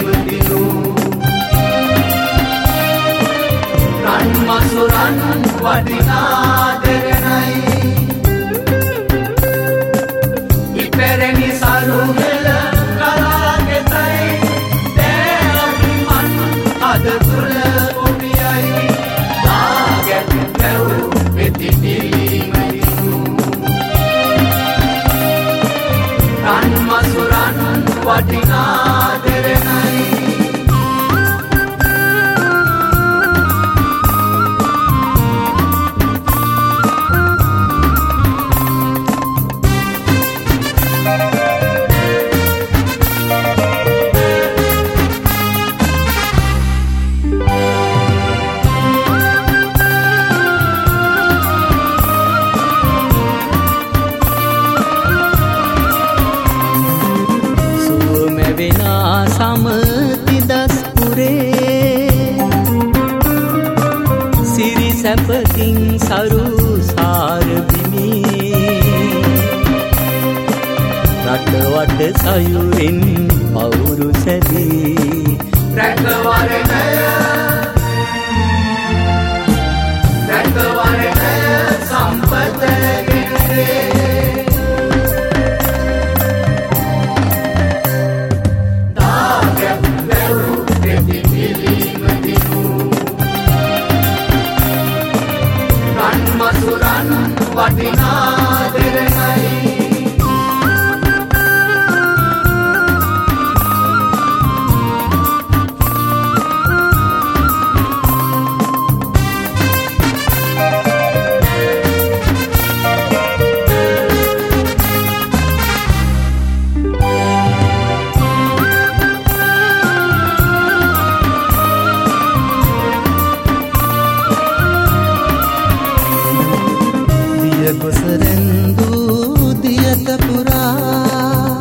පිළිම දිනු රන් මසුරන් වටිනා දෙරණයි ඉපැරණි සරු හෙළ කලාගෙතයි දෑවිමන් අද තුළ ඔබියයි දාගැට පැව් වෙති පිළිම දිනු රන් මසුරන් වටිනා දෙරණයි සැපකින් සරු සාරබිමි රටවට සයුරින් පවුරු සැදී රැකවරණය සම්පත ගෙනදේ දාගැප් වැව් වෙති පිළිම දිනු රන් මසුරන් වටිනා දෙරණයි ගොසරෙන්දු දියත පුරා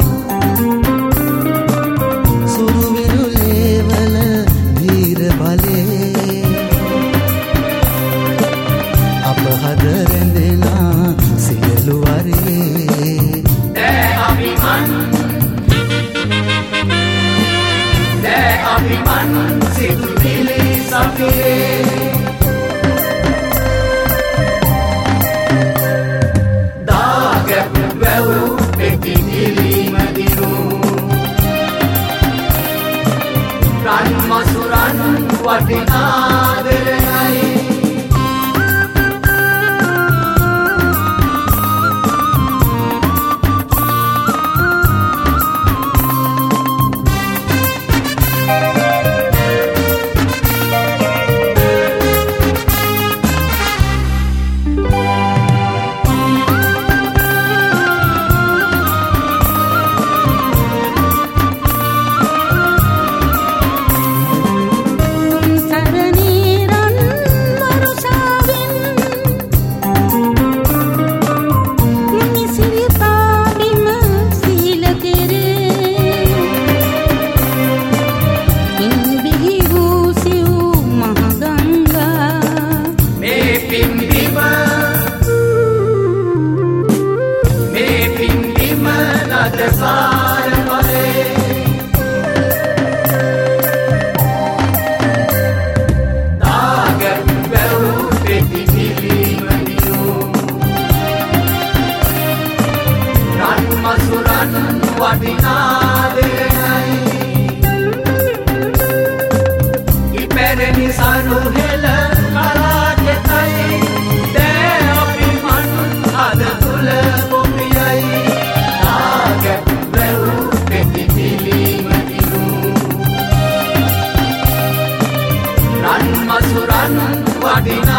සුරුවිරුලේවල ධීර බලේ අප හද රැඳෙලා සියලු වරේ දෑ අභිමන් සිතුවිලි සපිරේ රන් මසුරන් වටිනා දෙරණයි වටිනා දෙරණයි ඉපැරණි සරු හෙළ කලාගෙතයි දෑවිමන් අද තුළ ඔබියයි දාගැප් වැව් වෙති පිළිම දිනු රන් මසුරන් වටිනා